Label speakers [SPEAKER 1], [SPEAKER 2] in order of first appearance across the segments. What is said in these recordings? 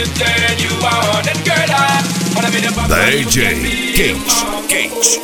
[SPEAKER 1] to turn you on. And girl, I wanna be the papa.
[SPEAKER 2] The AJ Gage.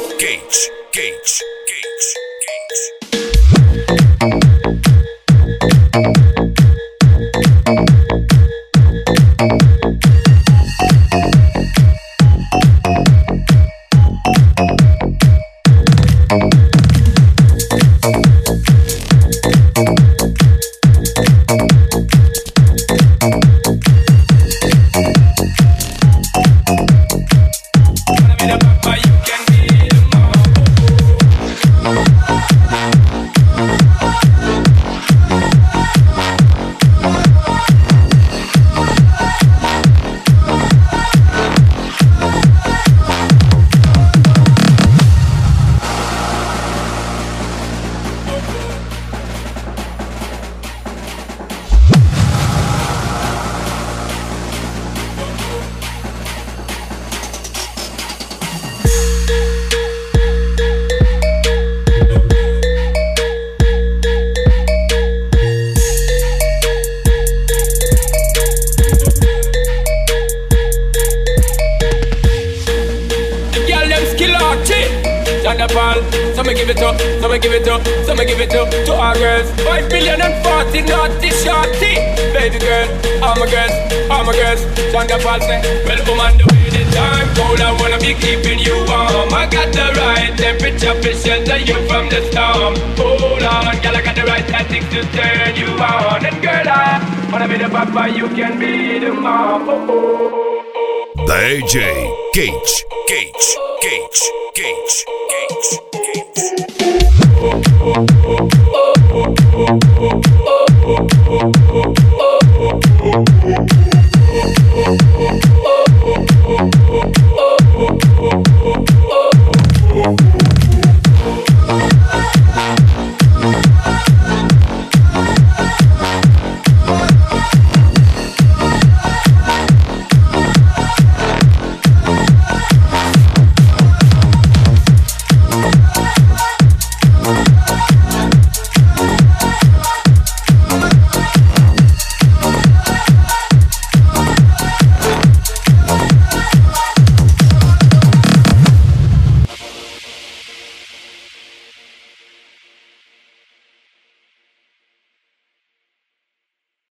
[SPEAKER 1] So me give it up, so me give it up, so me give it up to our girls. 5,040,000 naughty shorty. Baby girl, all my girls, all my girls. Shonda Paul say, well, woman, the way the time cold, I wanna be keeping you warm. I got the right temperature to shelter you from the storm. Hold on, girl, I got the right tactics to turn you on. And girl, I wanna be the papa, you can be the mom.
[SPEAKER 2] The AJ Gage.
[SPEAKER 1] Oh, oh, oh.